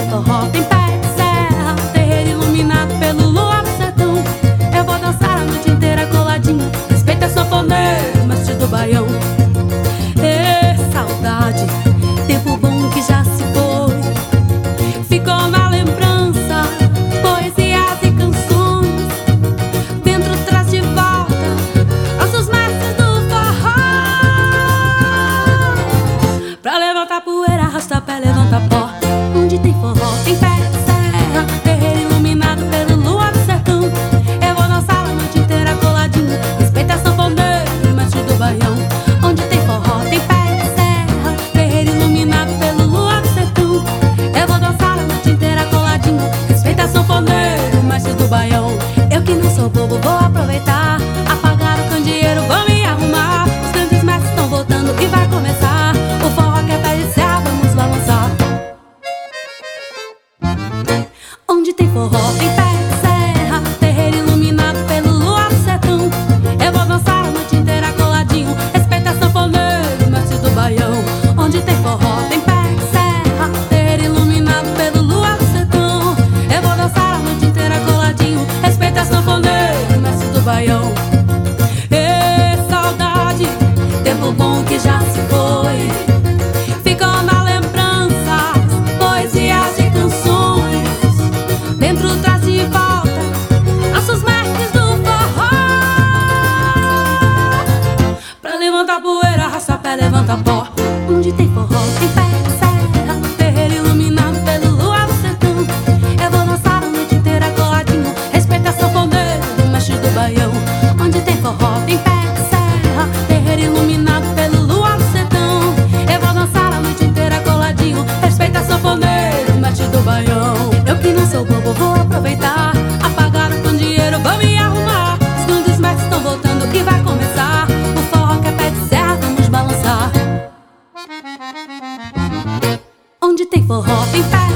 forró tem pé de serra, terreiro iluminado pelo luar do sertão. Eu vou dançar a noite inteira coladinho, respeita sanfoneiro, mestre do baião. Ê, saudade, tempo bom que já se foi, ficou na lembrança, poesias e canções. Dentro traz de volta nossos mestres do forró. Pra levantar poeira, arrasta pé, levanta pó. Onde tem forró tem pé de serra, terreiro iluminado pelo luar do sertão. Eu vou dançar a noite inteira coladinho, respeita sanfoneiro, mestre do baião. Onde tem forró tem pé de serra, terreiro iluminado pelo luar do sertão. Eu vou dançar a noite inteira coladinho, respeita sanfoneiro, mestre do baião. Eu que não sou bobo vou aproveitar, apagar o candeeiro, vou me arrumar. Os grandes mestres estão voltando e vai começar o forró que é pé de serra, vamos balançar. Onde tem forró tem pé de serra, terreiro iluminado pelo luar do sertão. Eu vou dançar a noite inteira coladinho, respeita sanfoneiro, mestre do baião. Onde tem forró tem pé de serra, terreiro iluminado pelo luar do sertão. Eu vou dançar a noite inteira coladinho, respeita sanfoneiro, mestre do baião. Ê, saudade, tempo bom que já se foi, ficou na lembrança, poesias e canções. Dentro traz de volta nossos mestres do forró. Pra levantar poeira, arrasta pé, levanta pó. Onde tem forró tem pé de serra, terreiro iluminado pelo luar do sertão. Eu vou dançar a noite inteira coladinho, respeita sanfoneiro, mestre do baião. Onde tem forró tem pé de serra, terreiro iluminado pelo luar do sertão. Eu vou dançar a noite inteira coladinho, respeita sanfoneiro, mestre do baião. Eu que não sou bobo vou aproveitar, apagar o candeeiro, vou me arrumar. Os grandes mestres estão voltando e vai começar o forró que é pé de serra, vamos balançar. Onde tem forró tem pé